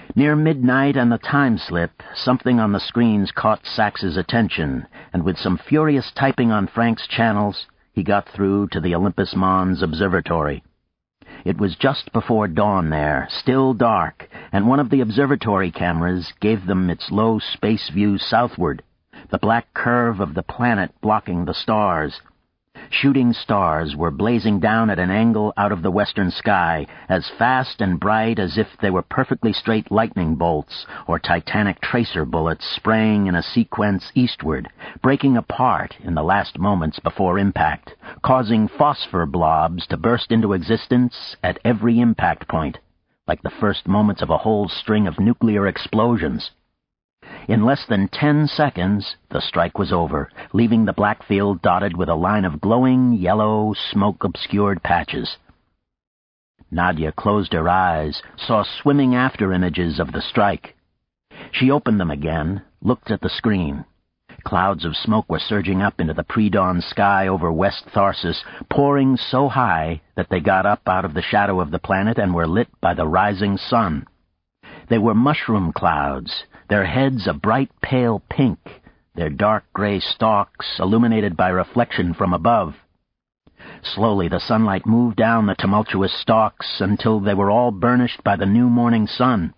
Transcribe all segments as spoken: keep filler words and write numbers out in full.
Near midnight and the time slip, something on the screens caught Sax's attention, and with some furious typing on Frank's channels, he got through to the Olympus Mons Observatory. It was just before dawn there, still dark, and one of the observatory cameras gave them its low space view southward, the black curve of the planet blocking the stars. Shooting stars were blazing down at an angle out of the western sky, as fast and bright as if they were perfectly straight lightning bolts or titanic tracer bullets spraying in a sequence eastward, breaking apart in the last moments before impact, causing phosphor blobs to burst into existence at every impact point, like the first moments of a whole string of nuclear explosions. In less than ten seconds, the strike was over, leaving the black field dotted with a line of glowing, yellow, smoke-obscured patches. Nadia closed her eyes, saw swimming after images of the strike. She opened them again, looked at the screen. Clouds of smoke were surging up into the pre-dawn sky over West Tharsis, pouring so high that they got up out of the shadow of the planet and were lit by the rising sun. They were mushroom clouds, their heads a bright pale pink, their dark gray stalks illuminated by reflection from above. Slowly the sunlight moved down the tumultuous stalks until they were all burnished by the new morning sun.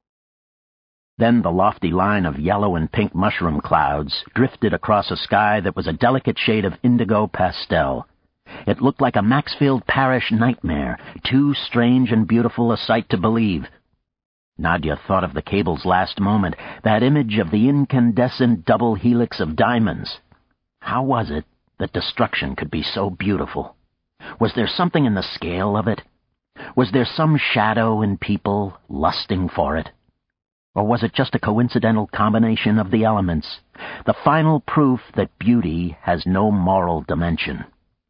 Then the lofty line of yellow and pink mushroom clouds drifted across a sky that was a delicate shade of indigo pastel. It looked like a Maxfield Parrish nightmare, too strange and beautiful a sight to believe. Nadia thought of the cable's last moment, that image of the incandescent double helix of diamonds. How was it that destruction could be so beautiful? Was there something in the scale of it? Was there some shadow in people lusting for it? Or was it just a coincidental combination of the elements, the final proof that beauty has no moral dimension?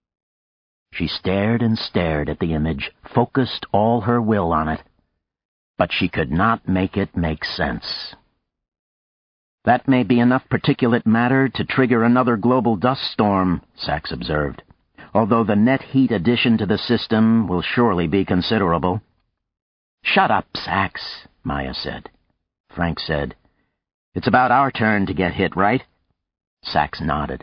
She stared and stared at the image, focused all her will on it, but she could not make it make sense. "That may be enough particulate matter to trigger another global dust storm," Sax observed, "although the net heat addition to the system will surely be considerable." "Shut up, Sax," Maya said. Frank said, "It's about our turn to get hit, right?" Sax nodded.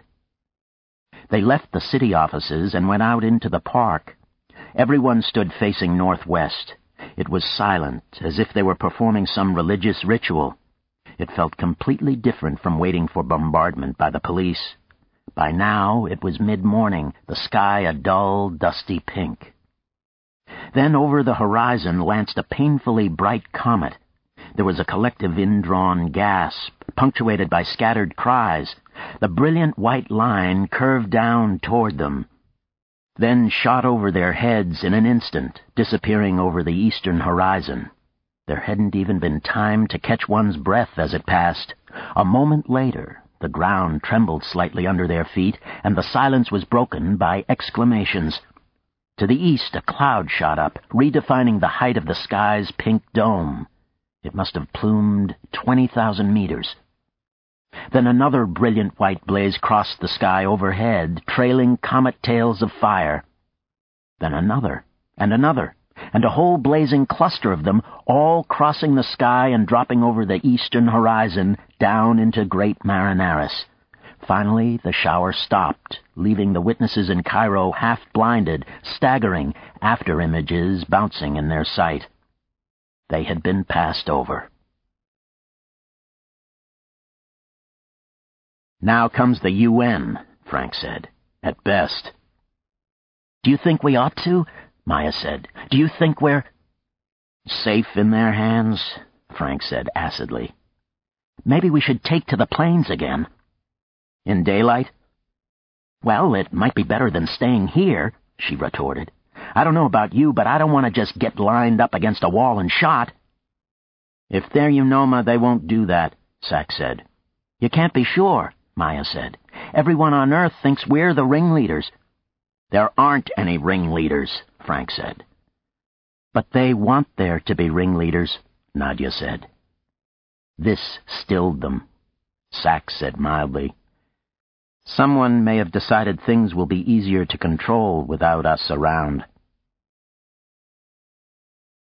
They left the city offices and went out into the park. Everyone stood facing northwest. It was silent, as if they were performing some religious ritual. It felt completely different from waiting for bombardment by the police. By now it was mid-morning, the sky a dull, dusty pink. Then over the horizon lanced a painfully bright comet. There was a collective indrawn gasp, punctuated by scattered cries. The brilliant white line curved down toward them, then shot over their heads in an instant, disappearing over the eastern horizon. There hadn't even been time to catch one's breath as it passed. A moment later, the ground trembled slightly under their feet, and the silence was broken by exclamations. To the east, a cloud shot up, redefining the height of the sky's pink dome. It must have plumed twenty thousand meters. Then another brilliant white blaze crossed the sky overhead, trailing comet tails of fire. Then another, and another, and a whole blazing cluster of them, all crossing the sky and dropping over the eastern horizon down into Great Marinaris. Finally, the shower stopped, leaving the witnesses in Cairo half-blinded, staggering, after-images bouncing in their sight. They had been passed over. "Now comes the U N, Frank said. "At best." "Do you think we ought to?" Maya said. "Do you think we're—" "Safe in their hands," Frank said acidly. "Maybe we should take to the plains again." "In daylight?" "Well, it might be better than staying here," she retorted. "I don't know about you, but I don't want to just get lined up against a wall and shot." "If they're Unoma, they won't do that," Sax said. "You can't be sure," Maya said. "Everyone on Earth thinks we're the ringleaders." "There aren't any ringleaders," Frank said. "But they want there to be ringleaders," Nadia said. This stilled them. Sax said mildly, "Someone may have decided things will be easier to control without us around."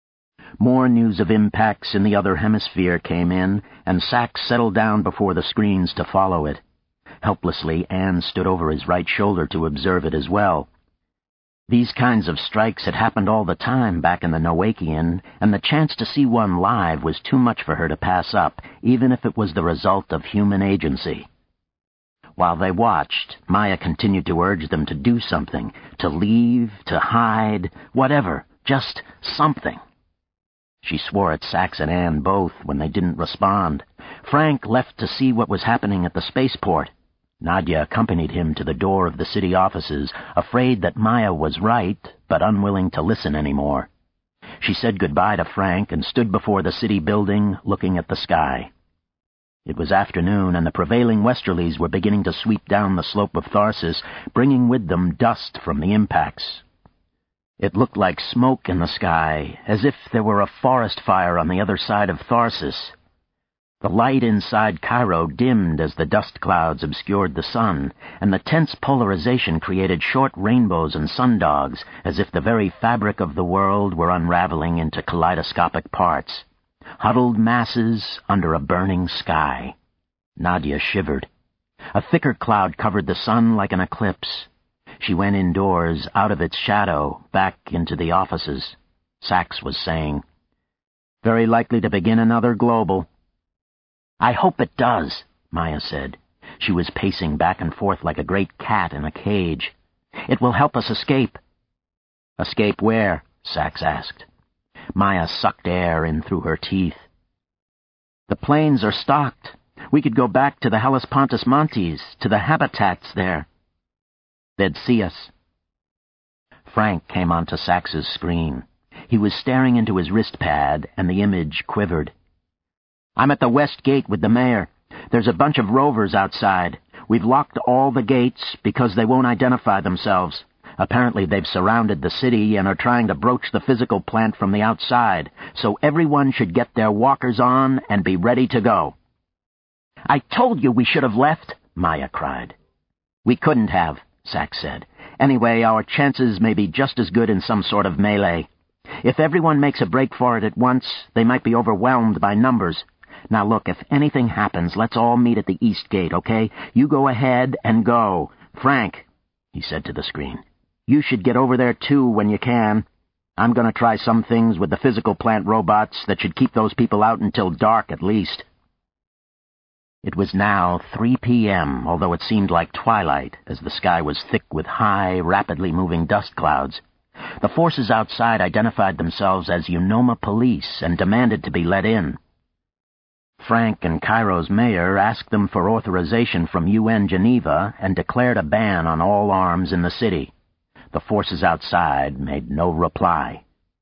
More news of impacts in the other hemisphere came in, and Sachs settled down before the screens to follow it. Helplessly, Anne stood over his right shoulder to observe it as well. These kinds of strikes had happened all the time back in the Noachian, and the chance to see one live was too much for her to pass up, even if it was the result of human agency. While they watched, Maya continued to urge them to do something, to leave, to hide, whatever, just something. She swore at Sachs and Anne both when they didn't respond. Frank left to see what was happening at the spaceport. Nadia accompanied him to the door of the city offices, afraid that Maya was right, but unwilling to listen anymore. She said goodbye to Frank and stood before the city building, looking at the sky. It was afternoon, and the prevailing westerlies were beginning to sweep down the slope of Tharsis, bringing with them dust from the impacts. It looked like smoke in the sky, as if there were a forest fire on the other side of Tharsis. The light inside Cairo dimmed as the dust clouds obscured the sun, and the tense polarization created short rainbows and sundogs, as if the very fabric of the world were unraveling into kaleidoscopic parts. Huddled masses under a burning sky. Nadia shivered. A thicker cloud covered the sun like an eclipse. She went indoors, out of its shadow, back into the offices. Sachs was saying, "Very likely to begin another global." "I hope it does," Maya said. She was pacing back and forth like a great cat in a cage. "It will help us escape." "Escape where?" Sachs asked. Maya sucked air in through her teeth. "The planes are stocked. We could go back to the Hellespontus Montes, to the habitats there." "They'd see us." Frank came onto Sachs's screen. He was staring into his wristpad, and the image quivered. "I'm at the west gate with the mayor. There's a bunch of rovers outside. We've locked all the gates because they won't identify themselves. Apparently they've surrounded the city and are trying to broach the physical plant from the outside, so everyone should get their walkers on and be ready to go." "I told you we should have left," Maya cried. "We couldn't have," Sachs said. "Anyway, our chances may be just as good in some sort of melee. If everyone makes a break for it at once, they might be overwhelmed by numbers. Now look, if anything happens, let's all meet at the east gate, okay? You go ahead and go. Frank," he said to the screen, "you should get over there too when you can. I'm going to try some things with the physical plant robots that should keep those people out until dark at least." It was now three p.m., although it seemed like twilight, as the sky was thick with high, rapidly moving dust clouds. The forces outside identified themselves as Unoma Police and demanded to be let in. Frank and Cairo's mayor asked them for authorization from U N Geneva and declared a ban on all arms in the city. The forces outside made no reply.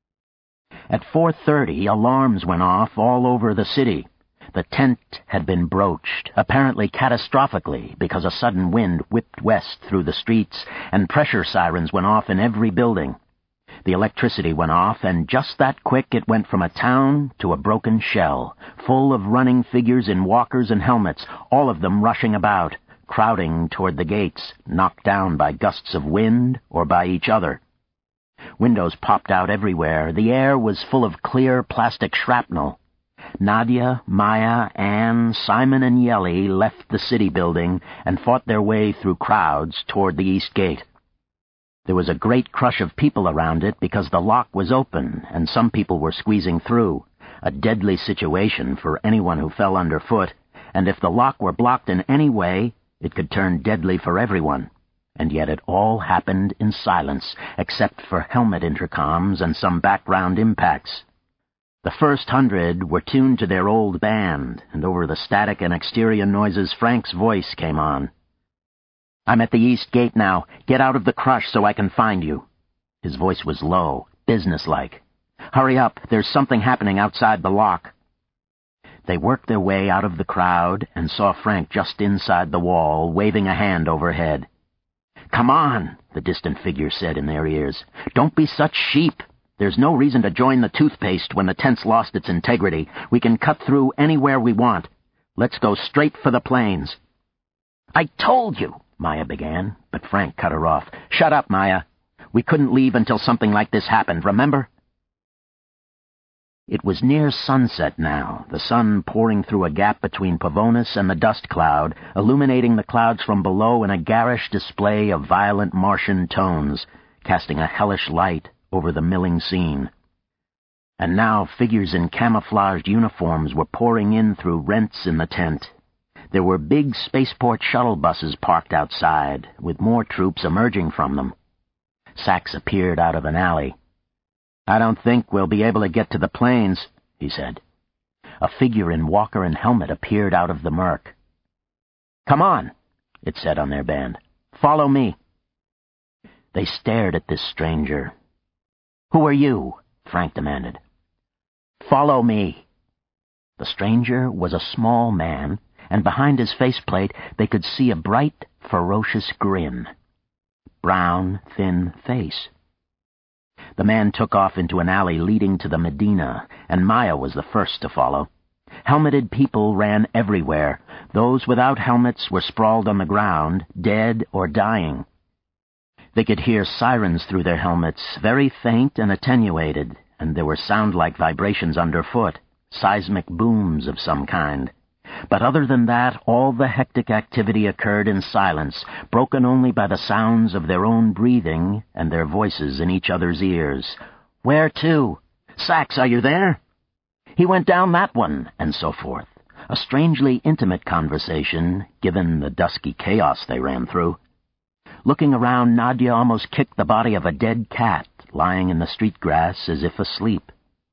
At four thirty, alarms went off all over the city. The tent had been broached, apparently catastrophically, because a sudden wind whipped west through the streets, and pressure sirens went off in every building. The electricity went off, and just that quick it went from a town to a broken shell, full of running figures in walkers and helmets, all of them rushing about, crowding toward the gates, knocked down by gusts of wind or by each other. Windows popped out everywhere. The air was full of clear plastic shrapnel. Nadia, Maya, Anne, Simon, and Yelly left the city building and fought their way through crowds toward the east gate. There was a great crush of people around it because the lock was open and some people were squeezing through, a deadly situation for anyone who fell underfoot, and if the lock were blocked in any way, it could turn deadly for everyone. And yet it all happened in silence, except for helmet intercoms and some background impacts. The first hundred were tuned to their old band, and over the static and exterior noises Frank's voice came on. "I'm at the east gate now. Get out of the crush so I can find you." His voice was low, businesslike. "Hurry up, there's something happening outside the lock." They worked their way out of the crowd and saw Frank just inside the wall, waving a hand overhead. "Come on," the distant figure said in their ears. "Don't be such sheep. There's no reason to join the toothpaste when the tent's lost its integrity. We can cut through anywhere we want. Let's go straight for the plains." "I told you," Maya began, but Frank cut her off. "Shut up, Maya. We couldn't leave until something like this happened, remember?" It was near sunset now, the sun pouring through a gap between Pavonis and the dust cloud, illuminating the clouds from below in a garish display of violent Martian tones, casting a hellish light over the milling scene. And now figures in camouflaged uniforms were pouring in through rents in the tent. There were big spaceport shuttle buses parked outside, with more troops emerging from them. Sachs appeared out of an alley. "I don't think we'll be able to get to the planes," he said. A figure in walker and helmet appeared out of the murk. "Come on," it said on their band. "Follow me." They stared at this stranger. "Who are you?" Frank demanded. "Follow me." The stranger was a small man, and behind his faceplate they could see a bright, ferocious grin. Brown, thin face. The man took off into an alley leading to the Medina, and Maya was the first to follow. Helmeted people ran everywhere. Those without helmets were sprawled on the ground, dead or dying. They could hear sirens through their helmets, very faint and attenuated, and there were sound-like vibrations underfoot, seismic booms of some kind. But other than that, all the hectic activity occurred in silence, broken only by the sounds of their own breathing and their voices in each other's ears. "Where to? Sachs, are you there?" "He went down that one," and so forth. A strangely intimate conversation, given the dusky chaos they ran through. Looking around, Nadia almost kicked the body of a dead cat lying in the street grass as if asleep.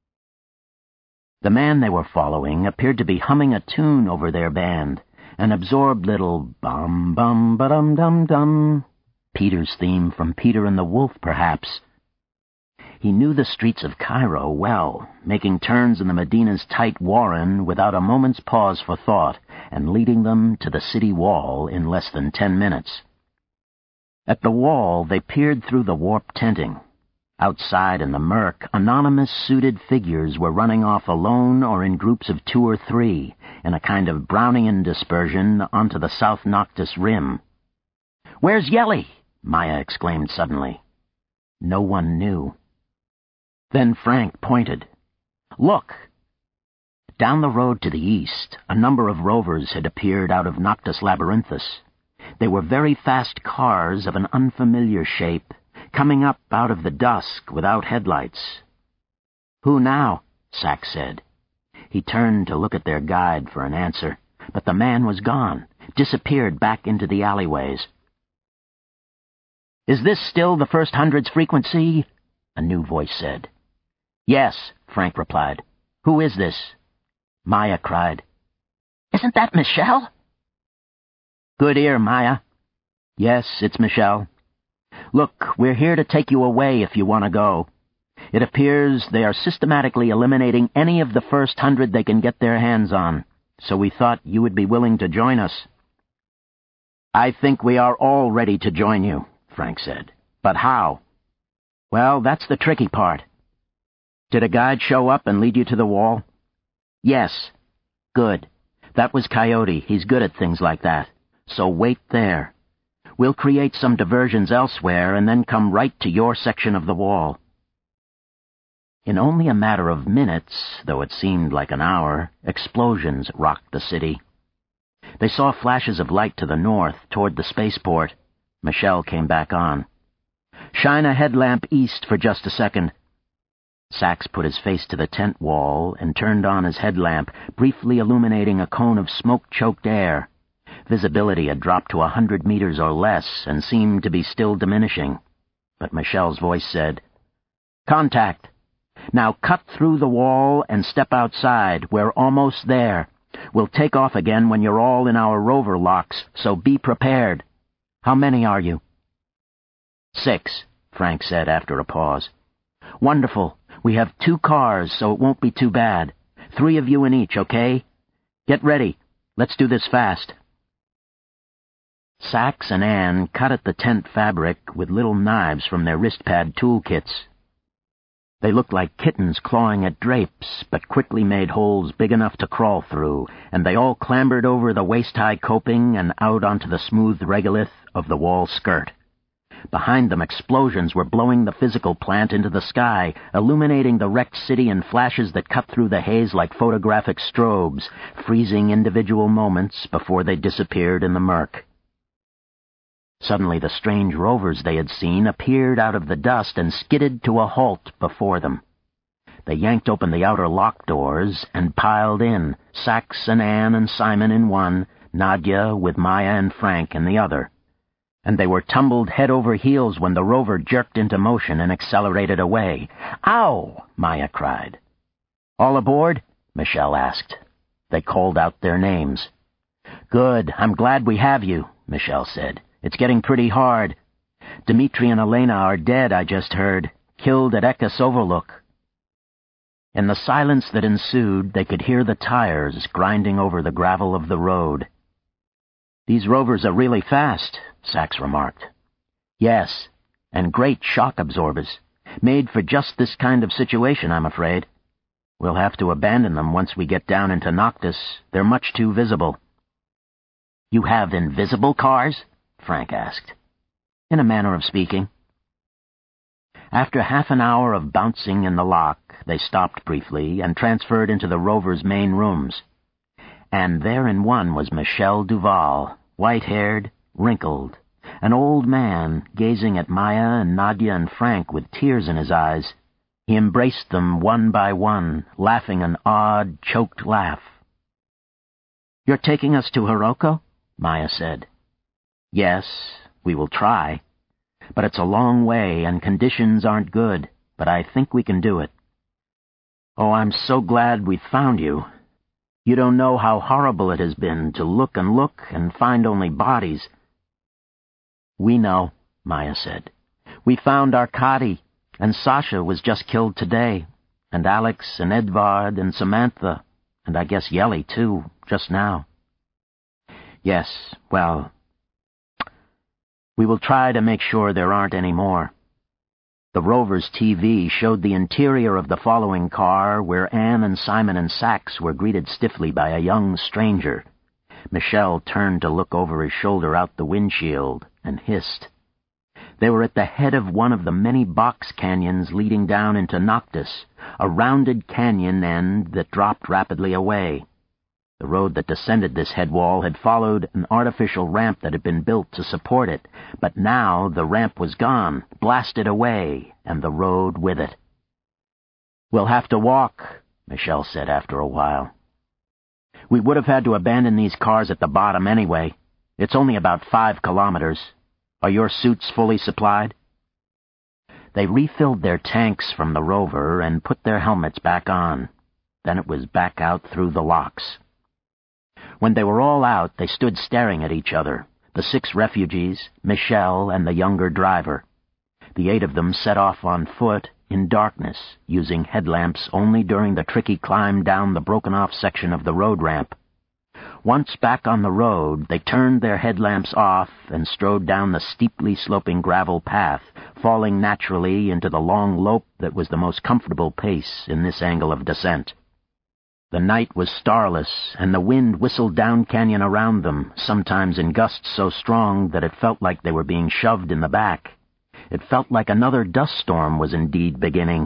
The man they were following appeared to be humming a tune over their band, an absorbed little bum-bum-ba-dum-dum-dum, Peter's theme from Peter and the Wolf, perhaps. He knew the streets of Cairo well, making turns in the Medina's tight warren without a moment's pause for thought, and leading them to the city wall in less than ten minutes. At the wall they peered through the warped tenting. Outside in the murk, anonymous suited figures were running off alone or in groups of two or three, in a kind of Brownian dispersion onto the South Noctis rim. "Where's Yelly?" Maya exclaimed suddenly. No one knew. Then Frank pointed. "Look!" Down the road to the east, a number of rovers had appeared out of Noctis Labyrinthus. They were very fast cars of an unfamiliar shape, coming up out of the dusk without headlights. "Who now?" Sachs said. He turned to look at their guide for an answer, but the man was gone, disappeared back into the alleyways. "Is this still the First Hundred's frequency?" a new voice said. "Yes," Frank replied. "Who is this?" Maya cried. "Isn't that Michelle?" "Good ear, Maya." "Yes, it's Michelle. Look, we're here to take you away if you want to go. It appears they are systematically eliminating any of the first hundred they can get their hands on, so we thought you would be willing to join us." "I think we are all ready to join you," Frank said. "But how?" "Well, that's the tricky part." "Did a guide show up and lead you to the wall?" "Yes." "Good. That was Coyote. He's good at things like that. So wait there. We'll create some diversions elsewhere and then come right to your section of the wall." In only a matter of minutes, though it seemed like an hour, explosions rocked the city. They saw flashes of light to the north, toward the spaceport. Michelle came back on. "Shine a headlamp east for just a second." Sachs put his face to the tent wall and turned on his headlamp, briefly illuminating a cone of smoke-choked air. Visibility had dropped a hundred meters or less and seemed to be still diminishing. But Michelle's voice said, "Contact. Now cut through the wall and step outside. We're almost there. We'll take off again when you're all in our rover locks, so be prepared. How many are you?" "Six," Frank said after a pause. "Wonderful. We have two cars, so it won't be too bad. Three of you in each, okay? Get ready. Let's do this fast." Sachs and Anne cut at the tent fabric with little knives from their wristpad toolkits. They looked like kittens clawing at drapes, but quickly made holes big enough to crawl through, and they all clambered over the waist-high coping and out onto the smooth regolith of the wall skirt. Behind them, explosions were blowing the physical plant into the sky, illuminating the wrecked city in flashes that cut through the haze like photographic strobes, freezing individual moments before they disappeared in the murk. Suddenly the strange rovers they had seen appeared out of the dust and skidded to a halt before them. They yanked open the outer lock doors and piled in, Sax and Anne and Simon in one, Nadia with Maya and Frank in the other. And they were tumbled head over heels when the rover jerked into motion and accelerated away. "Ow!" Maya cried. "All aboard?" Michelle asked. They called out their names. "Good, I'm glad we have you," Michelle said. "It's getting pretty hard. Dmitri and Elena are dead, I just heard, killed at Ekkas Overlook." In the silence that ensued, they could hear the tires grinding over the gravel of the road. "These rovers are really fast," Sax remarked. "Yes, and great shock absorbers. Made for just this kind of situation, I'm afraid. We'll have to abandon them once we get down into Noctis. They're much too visible." "You have invisible cars?" Frank asked. "In a manner of speaking." After half an hour of bouncing in the lock, they stopped briefly and transferred into the rover's main rooms. And there in one was Michel Duval, white-haired, wrinkled, an old man gazing at Maya and Nadia and Frank with tears in his eyes. He embraced them one by one, laughing an odd, choked laugh. "You're taking us to Hiroko?" Maya said. "Yes, we will try. But it's a long way and conditions aren't good, but I think we can do it. Oh, I'm so glad we found you. You don't know how horrible it has been to look and look and find only bodies." "We know," Maya said. "We found Arkady, and Sasha was just killed today, and Alex and Edvard and Samantha, and I guess Yelly, too, just now." "Yes, well, we will try to make sure there aren't any more." The rover's T V showed the interior of the following car, where Anne and Simon and Sax were greeted stiffly by a young stranger. Michel turned to look over his shoulder out the windshield and hissed. They were at the head of one of the many box canyons leading down into Noctis, a rounded canyon end that dropped rapidly away. The road that descended this head wall had followed an artificial ramp that had been built to support it, but now the ramp was gone, blasted away, and the road with it. "We'll have to walk," Michel said after a while. "We would have had to abandon these cars at the bottom anyway. It's only about five kilometers. Are your suits fully supplied?" They refilled their tanks from the rover and put their helmets back on. Then it was back out through the locks. When they were all out, they stood staring at each other, the six refugees, Michel, and the younger driver. The eight of them set off on foot, in darkness, using headlamps only during the tricky climb down the broken-off section of the road ramp. Once back on the road, they turned their headlamps off and strode down the steeply sloping gravel path, falling naturally into the long lope that was the most comfortable pace in this angle of descent. The night was starless, and the wind whistled down canyon around them, sometimes in gusts so strong that it felt like they were being shoved in the back. It felt like another dust storm was indeed beginning.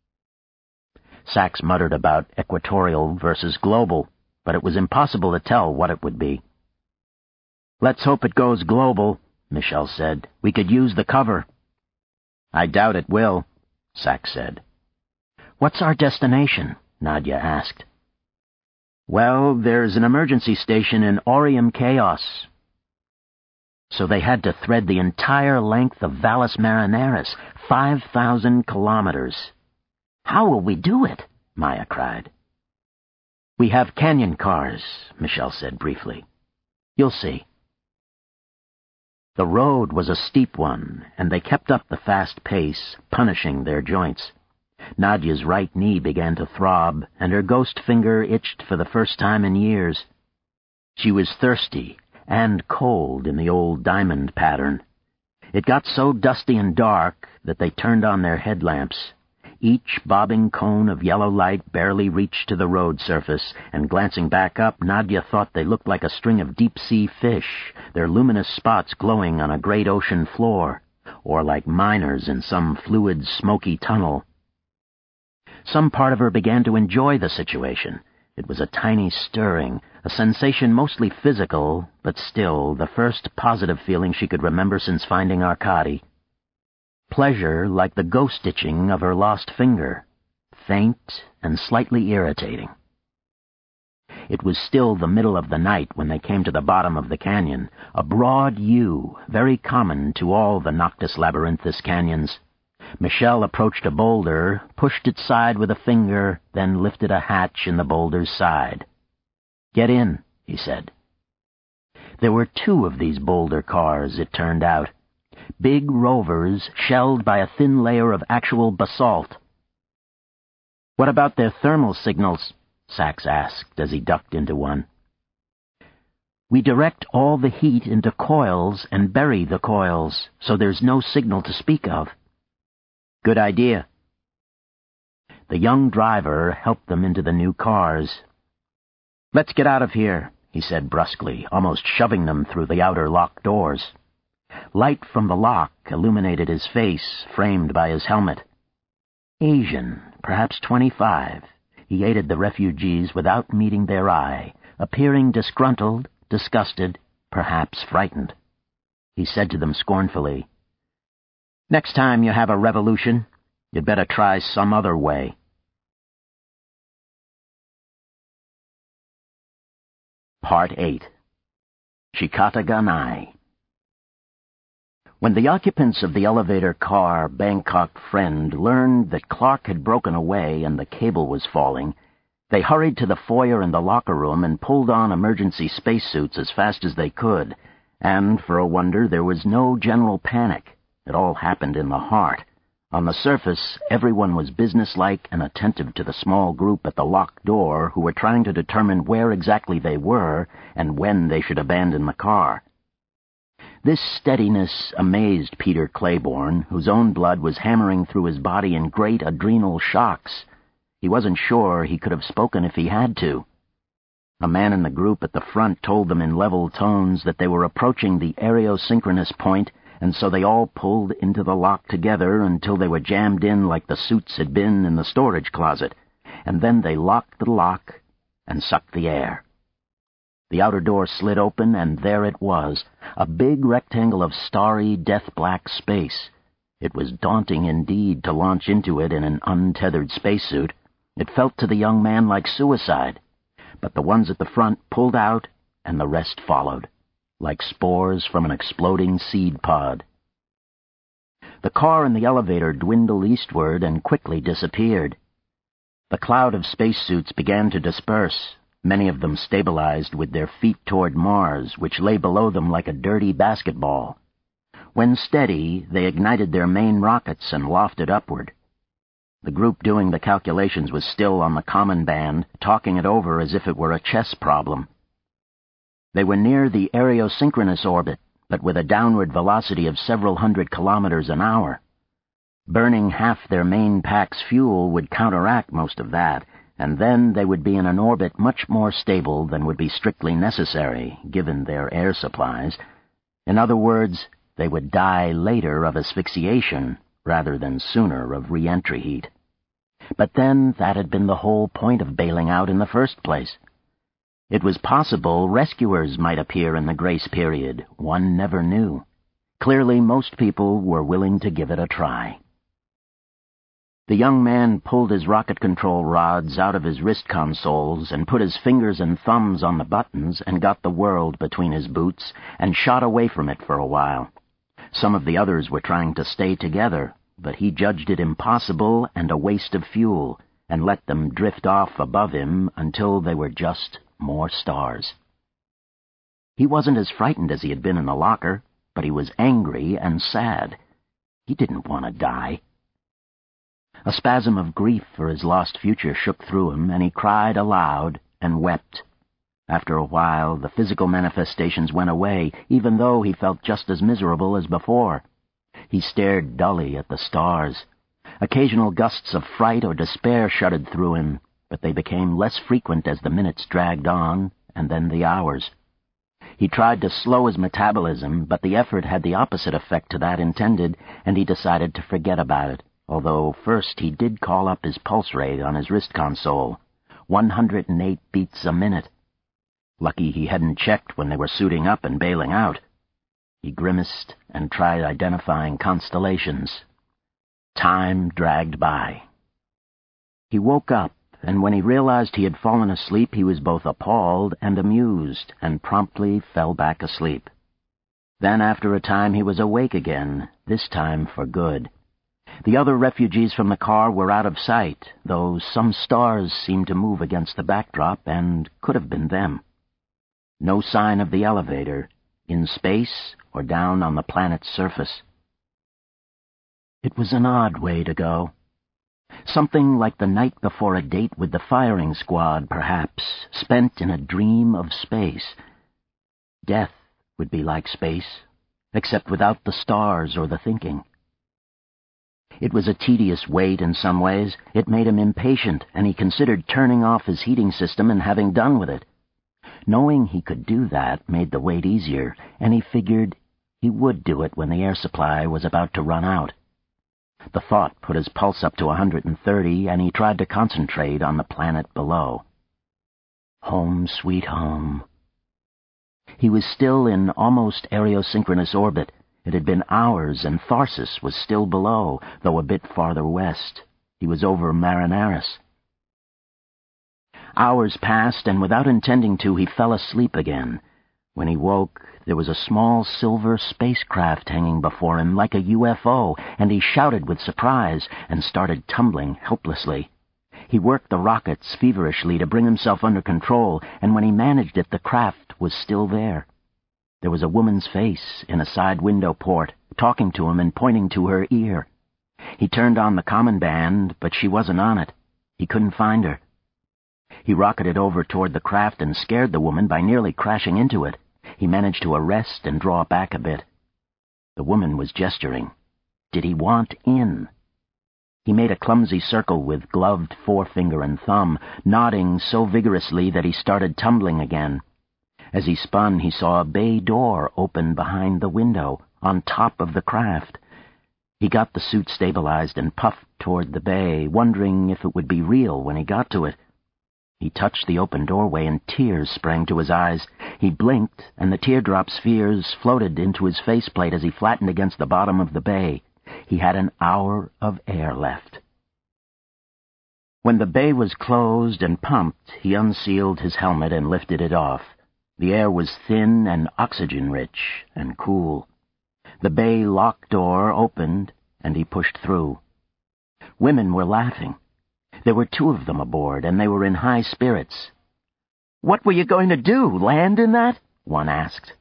Sax muttered about equatorial versus global, but it was impossible to tell what it would be. "Let's hope it goes global," Michel said. "We could use the cover." "I doubt it will," Sax said. "What's our destination?" Nadia asked. "Well, there's an emergency station in Aureum Chaos." So they had to thread the entire length of Valles Marineris, five thousand kilometers. "How will we do it?" Maya cried. "We have canyon cars," Michel said briefly. "You'll see." The road was a steep one, and they kept up the fast pace, punishing their joints. Nadia's right knee began to throb, and her ghost finger itched for the first time in years. She was thirsty and cold in the old diamond pattern. It got so dusty and dark that they turned on their headlamps. Each bobbing cone of yellow light barely reached to the road surface, and glancing back up, Nadia thought they looked like a string of deep-sea fish, their luminous spots glowing on a great ocean floor. or like miners in some fluid, smoky tunnel. Some part of her began to enjoy the situation. It was a tiny stirring, a sensation mostly physical, but still the first positive feeling she could remember since finding Arkady. Pleasure like the ghost itching of her lost finger, faint and slightly irritating. It was still the middle of the night when they came to the bottom of the canyon, a broad U, very common to all the Noctis Labyrinthus canyons. Michel approached a boulder, pushed its side with a finger, then lifted a hatch in the boulder's side. "Get in," he said. There were two of these boulder cars, it turned out. Big rovers shelled by a thin layer of actual basalt. "What about their thermal signals?" Sachs asked as he ducked into one. "We direct all the heat into coils and bury the coils, so there's no signal to speak of." "Good idea." The young driver helped them into the new cars. "Let's get out of here," he said brusquely, almost shoving them through the outer lock doors. Light from the lock illuminated his face, framed by his helmet. Asian, perhaps twenty-five, he aided the refugees without meeting their eye, appearing disgruntled, disgusted, perhaps frightened. He said to them scornfully, "Next time you have a revolution, you'd better try some other way." Part eight. Chikataganai. When the occupants of the elevator car Bangkok Friend learned that Clark had broken away and the cable was falling, they hurried to the foyer and the locker room and pulled on emergency spacesuits as fast as they could, and, for a wonder, there was no general panic. It all happened in the heart. On the surface, everyone was businesslike and attentive to the small group at the locked door who were trying to determine where exactly they were and when they should abandon the car. This steadiness amazed Peter Claiborne, whose own blood was hammering through his body in great adrenal shocks. He wasn't sure he could have spoken if he had to. A man in the group at the front told them in level tones that they were approaching the aereosynchronous point, and so they all pulled into the lock together until they were jammed in like the suits had been in the storage closet, and then they locked the lock and sucked the air. The outer door slid open, and there it was, a big rectangle of starry, death-black space. It was daunting indeed to launch into it in an untethered spacesuit. It felt to the young man like suicide. But the ones at the front pulled out, and the rest followed, like spores from an exploding seed pod. The car and the elevator dwindled eastward and quickly disappeared. The cloud of spacesuits began to disperse. Many of them stabilized with their feet toward Mars, which lay below them like a dirty basketball. When steady, they ignited their main rockets and lofted upward. The group doing the calculations was still on the common band, talking it over as if it were a chess problem. They were near the aereosynchronous orbit, but with a downward velocity of several hundred kilometers an hour. Burning half their main pack's fuel would counteract most of that, and then they would be in an orbit much more stable than would be strictly necessary, given their air supplies. In other words, they would die later of asphyxiation, rather than sooner of re-entry heat. But then that had been the whole point of bailing out in the first place. It was possible rescuers might appear in the grace period. One never knew. Clearly, most people were willing to give it a try. The young man pulled his rocket control rods out of his wrist consoles and put his fingers and thumbs on the buttons and got the world between his boots and shot away from it for a while. Some of the others were trying to stay together, but he judged it impossible and a waste of fuel and let them drift off above him until they were just more stars. He wasn't as frightened as he had been in the locker, but he was angry and sad. He didn't want to die. A spasm of grief for his lost future shook through him, and he cried aloud and wept. After a while, the physical manifestations went away, even though he felt just as miserable as before. He stared dully at the stars. Occasional gusts of fright or despair shuddered through him, but they became less frequent as the minutes dragged on, and then the hours. He tried to slow his metabolism, but the effort had the opposite effect to that intended, and he decided to forget about it, although first he did call up his pulse rate on his wrist console. one hundred eight beats a minute. Lucky he hadn't checked when they were suiting up and bailing out. He grimaced and tried identifying constellations. Time dragged by. He woke up, and when he realized he had fallen asleep, he was both appalled and amused, and promptly fell back asleep. Then, after a time, he was awake again, this time for good. The other refugees from the car were out of sight, though some stars seemed to move against the backdrop and could have been them. No sign of the elevator, in space or down on the planet's surface. It was an odd way to go. Something like the night before a date with the firing squad, perhaps, spent in a dream of space. Death would be like space, except without the stars or the thinking. It was a tedious wait in some ways. It made him impatient, and he considered turning off his heating system and having done with it. Knowing he could do that made the wait easier, and he figured he would do it when the air supply was about to run out. The thought put his pulse up to one hundred thirty, and he tried to concentrate on the planet below. Home, sweet home. He was still in almost aerosynchronous orbit. It had been hours, and Tharsis was still below, though a bit farther west. He was over Marinaris. Hours passed, and without intending to, he fell asleep again. When he woke, there was a small silver spacecraft hanging before him like a U F O, and he shouted with surprise and started tumbling helplessly. He worked the rockets feverishly to bring himself under control, and when he managed it, the craft was still there. There was a woman's face in a side window port, talking to him and pointing to her ear. He turned on the common band, but she wasn't on it. He couldn't find her. He rocketed over toward the craft and scared the woman by nearly crashing into it. He managed to arrest and draw back a bit. The woman was gesturing. Did he want in? He made a clumsy circle with gloved forefinger and thumb, nodding so vigorously that he started tumbling again. As he spun, he saw a bay door open behind the window, on top of the craft. He got the suit stabilized and puffed toward the bay, wondering if it would be real when he got to it. He touched the open doorway and tears sprang to his eyes. He blinked, and the teardrop spheres floated into his faceplate as he flattened against the bottom of the bay. He had an hour of air left. When the bay was closed and pumped, he unsealed his helmet and lifted it off. The air was thin and oxygen-rich and cool. The bay lock door opened, and he pushed through. Women were laughing. There were two of them aboard, and they were in high spirits. "What were you going to do, land in that?" one asked.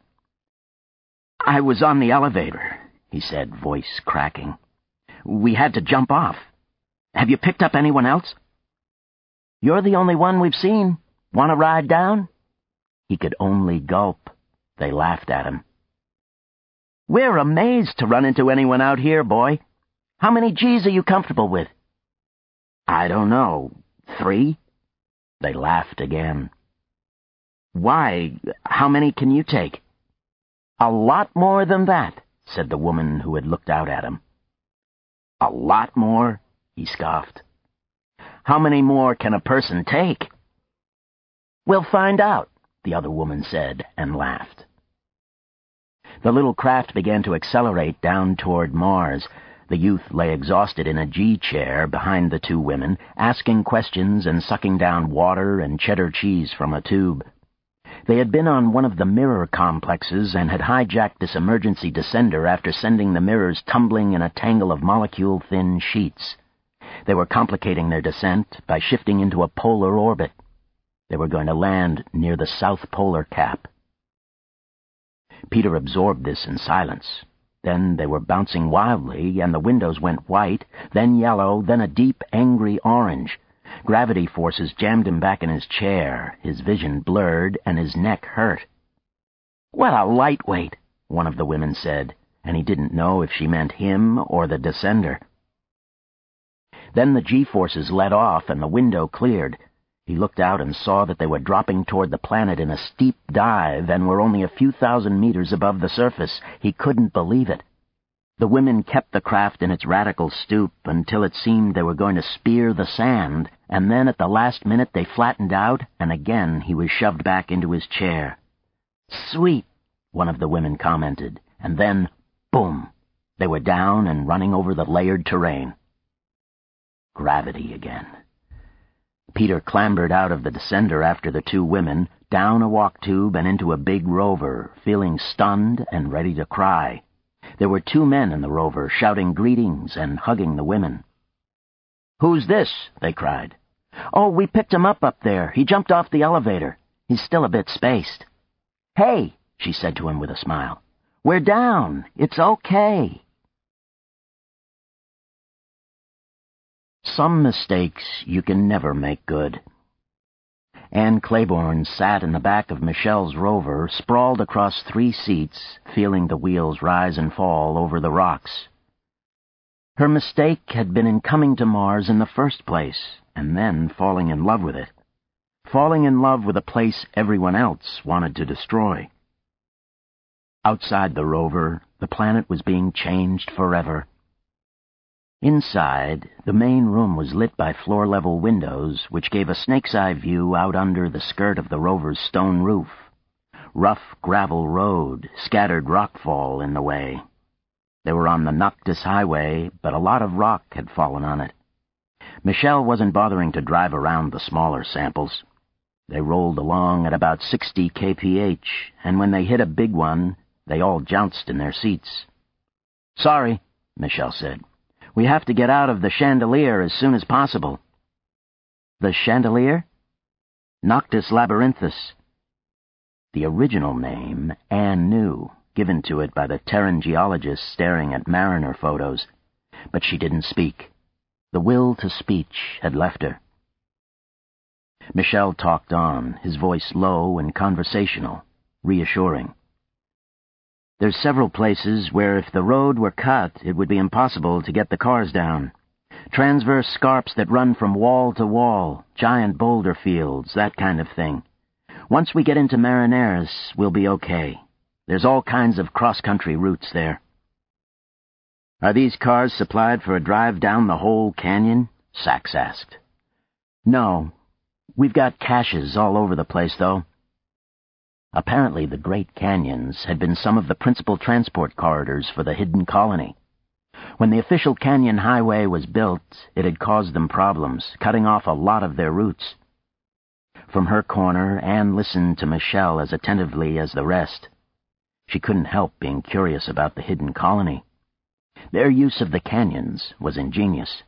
"I was on the elevator," he said, voice cracking. "We had to jump off. Have you picked up anyone else?" "You're the only one we've seen. Want to ride down?" He could only gulp. They laughed at him. "We're amazed to run into anyone out here, boy. How many G's are you comfortable with?" "I don't know. Three?" They laughed again. "Why, how many can you take?" "A lot more than that," said the woman who had looked out at him. "A lot more?" he scoffed. "How many more can a person take?" "We'll find out," the other woman said, and laughed. The little craft began to accelerate down toward Mars. The youth lay exhausted in a G-chair behind the two women, asking questions and sucking down water and cheddar cheese from a tube. They had been on one of the mirror complexes and had hijacked this emergency descender after sending the mirrors tumbling in a tangle of molecule-thin sheets. They were complicating their descent by shifting into a polar orbit. They were going to land near the South Polar Cap. Peter absorbed this in silence. Then they were bouncing wildly, and the windows went white, then yellow, then a deep, angry orange. Gravity forces jammed him back in his chair, his vision blurred, and his neck hurt. "What a lightweight," one of the women said, and he didn't know if she meant him or the descender. Then the G-forces let off, and the window cleared. He looked out and saw that they were dropping toward the planet in a steep dive and were only a few thousand meters above the surface. He couldn't believe it. The women kept the craft in its radical stoop until it seemed they were going to spear the sand, and then at the last minute they flattened out, and again he was shoved back into his chair. "Sweet," one of the women commented, and then, boom, they were down and running over the layered terrain. Gravity again. Peter clambered out of the descender after the two women, down a walk tube and into a big rover, feeling stunned and ready to cry. There were two men in the rover, shouting greetings and hugging the women. "Who's this?" they cried. "Oh, we picked him up up there. He jumped off the elevator. He's still a bit spaced." "Hey," she said to him with a smile. "We're down. It's okay." Some mistakes you can never make good. Anne Claiborne sat in the back of Michelle's rover, sprawled across three seats, feeling the wheels rise and fall over the rocks. Her mistake had been in coming to Mars in the first place, and then falling in love with it. Falling in love with a place everyone else wanted to destroy. Outside the rover, the planet was being changed forever. Inside, the main room was lit by floor-level windows, which gave a snake's-eye view out under the skirt of the rover's stone roof. Rough gravel road, scattered rockfall in the way. They were on the Noctis Highway, but a lot of rock had fallen on it. Michelle wasn't bothering to drive around the smaller samples. They rolled along at about sixty K P H, and when they hit a big one, they all jounced in their seats. "Sorry," Michelle said. "We have to get out of the Chandelier as soon as possible." "The Chandelier?" "Noctis labyrinthus." The original name Anne knew, given to it by the Terran geologist staring at Mariner photos, but she didn't speak. The will to speech had left her. Michelle talked on, his voice low and conversational, reassuring. "There's several places where if the road were cut, it would be impossible to get the cars down. Transverse scarps that run from wall to wall, giant boulder fields, that kind of thing. Once we get into Marineris, we'll be okay. There's all kinds of cross-country routes there." "Are these cars supplied for a drive down the whole canyon?" Sachs asked. "No. We've got caches all over the place, though." Apparently the Great Canyons had been some of the principal transport corridors for the hidden colony. When the official Canyon Highway was built, it had caused them problems, cutting off a lot of their routes. From her corner, Anne listened to Michelle as attentively as the rest. She couldn't help being curious about the hidden colony. Their use of the canyons was ingenious.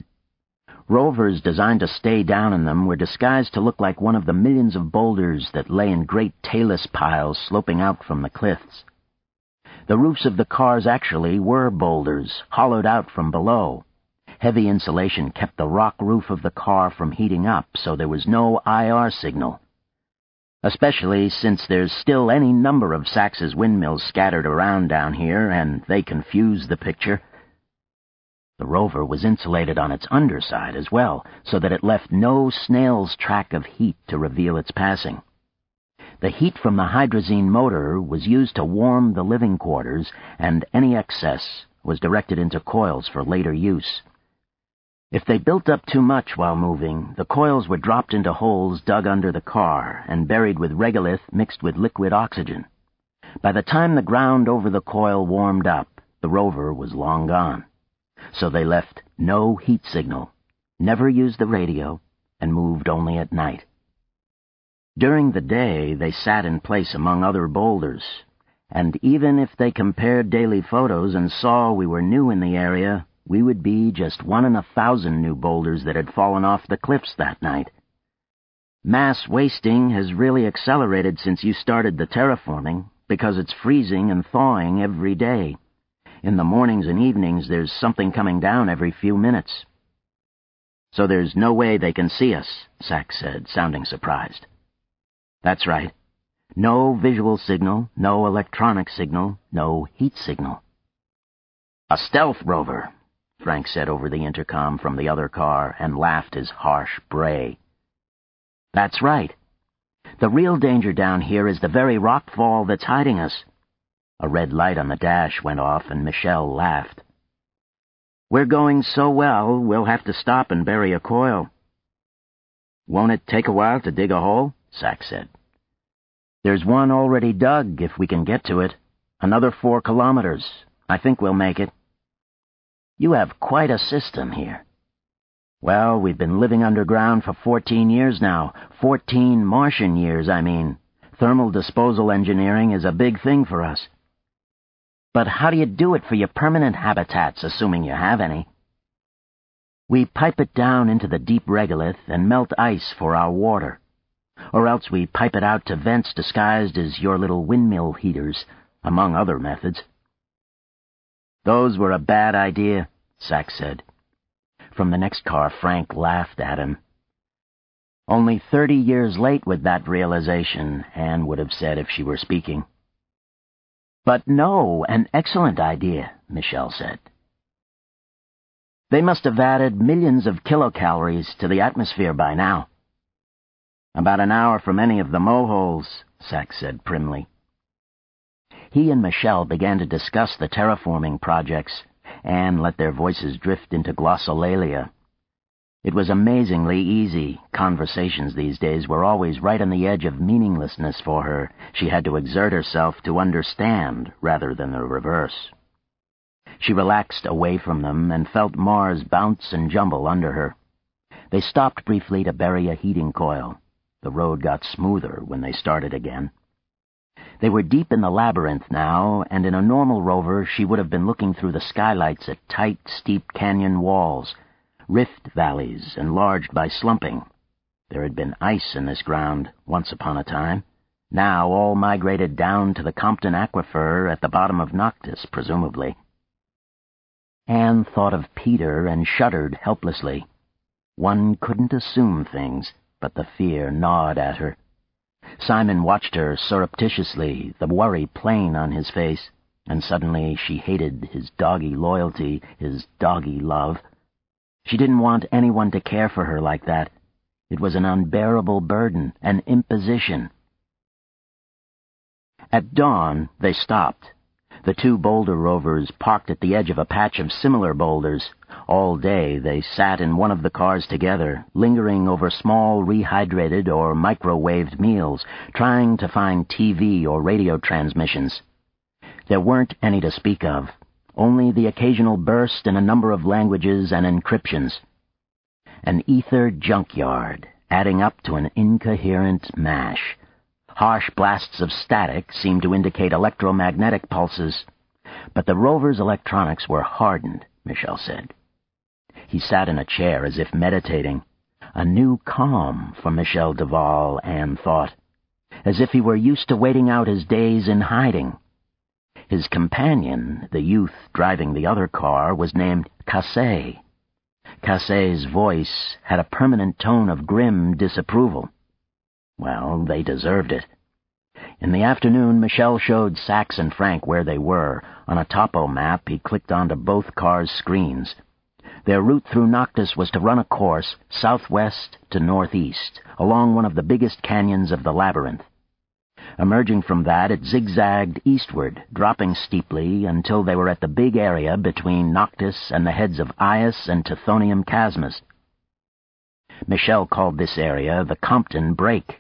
Rovers designed to stay down in them were disguised to look like one of the millions of boulders that lay in great talus piles sloping out from the cliffs. The roofs of the cars actually were boulders, hollowed out from below. Heavy insulation kept the rock roof of the car from heating up, so there was no I R signal. Especially since there's still any number of Sax's windmills scattered around down here, and they confuse the picture. The rover was insulated on its underside as well, so that it left no snail's track of heat to reveal its passing. The heat from the hydrazine motor was used to warm the living quarters, and any excess was directed into coils for later use. If they built up too much while moving, the coils were dropped into holes dug under the car and buried with regolith mixed with liquid oxygen. By the time the ground over the coil warmed up, the rover was long gone. So they left no heat signal, never used the radio, and moved only at night. During the day, they sat in place among other boulders, and even if they compared daily photos and saw we were new in the area, we would be just one in a thousand new boulders that had fallen off the cliffs that night. Mass wasting has really accelerated since you started the terraforming, because it's freezing and thawing every day. In the mornings and evenings, there's something coming down every few minutes. "So there's no way they can see us," Sachs said, sounding surprised. "That's right. No visual signal, no electronic signal, no heat signal." "A stealth rover," Frank said over the intercom from the other car, and laughed his harsh bray. That's right. The real danger down here is the very rockfall that's hiding us. A red light on the dash went off, and Michelle laughed. We're going so well, we'll have to stop and bury a coil. Won't it take a while to dig a hole? Sax said. There's one already dug, if we can get to it. Another four kilometers. I think we'll make it. You have quite a system here. Well, we've been living underground for fourteen years now. Fourteen Martian years, I mean. Thermal disposal engineering is a big thing for us. But how do you do it for your permanent habitats, assuming you have any? We pipe it down into the deep regolith and melt ice for our water. Or else we pipe it out to vents disguised as your little windmill heaters, among other methods. Those were a bad idea, Sax said. From the next car, Frank laughed at him. Only thirty years late with that realization, Anne would have said if she were speaking. But no, an excellent idea, Michelle said. They must have added millions of kilocalories to the atmosphere by now. About an hour from any of the moholes, Sax said primly. He and Michelle began to discuss the terraforming projects, and let their voices drift into glossolalia. It was amazingly easy. Conversations these days were always right on the edge of meaninglessness for her. She had to exert herself to understand, rather than the reverse. She relaxed away from them and felt Mars bounce and jumble under her. They stopped briefly to bury a heating coil. The road got smoother when they started again. They were deep in the labyrinth now, and in a normal rover she would have been looking through the skylights at tight, steep canyon walls, rift valleys enlarged by slumping. There had been ice in this ground once upon a time, now all migrated down to the Compton Aquifer at the bottom of Noctis, presumably. Anne thought of Peter and shuddered helplessly. One couldn't assume things, but the fear gnawed at her. Simon watched her surreptitiously, the worry plain on his face, and suddenly she hated his doggy loyalty, his doggy love. She didn't want anyone to care for her like that. It was an unbearable burden, an imposition. At dawn, they stopped. The two boulder rovers parked at the edge of a patch of similar boulders. All day they sat in one of the cars together, lingering over small rehydrated or microwaved meals, trying to find T V or radio transmissions. There weren't any to speak of, only the occasional burst in a number of languages and encryptions. An ether junkyard, adding up to an incoherent mash. Harsh blasts of static seemed to indicate electromagnetic pulses, but the rover's electronics were hardened, Michelle said. He sat in a chair as if meditating. A new calm for Michel Duval, Anne thought, as if he were used to waiting out his days in hiding. His companion, the youth driving the other car, was named Cassé. Cassé's voice had a permanent tone of grim disapproval. Well, they deserved it. In the afternoon, Michelle showed Sax and Frank where they were. On a topo map, he clicked onto both cars' screens. Their route through Noctis was to run a course southwest to northeast, along one of the biggest canyons of the labyrinth. Emerging from that, it zigzagged eastward, dropping steeply until they were at the big area between Noctis and the heads of Ias and Tithonium chasmas. Michelle called this area the Compton Break.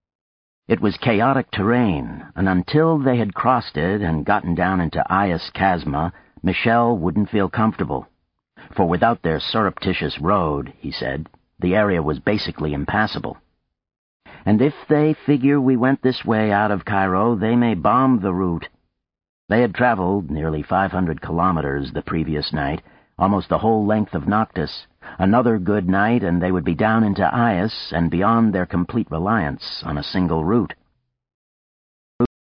It was chaotic terrain, and until they had crossed it and gotten down into Ias Chasma, Michelle wouldn't feel comfortable. For without their surreptitious road, he said, the area was basically impassable. And if they figure we went this way out of Cairo, they may bomb the route. They had traveled nearly five hundred kilometers the previous night, almost the whole length of Noctis. Another good night, and they would be down into Ias and beyond their complete reliance on a single route.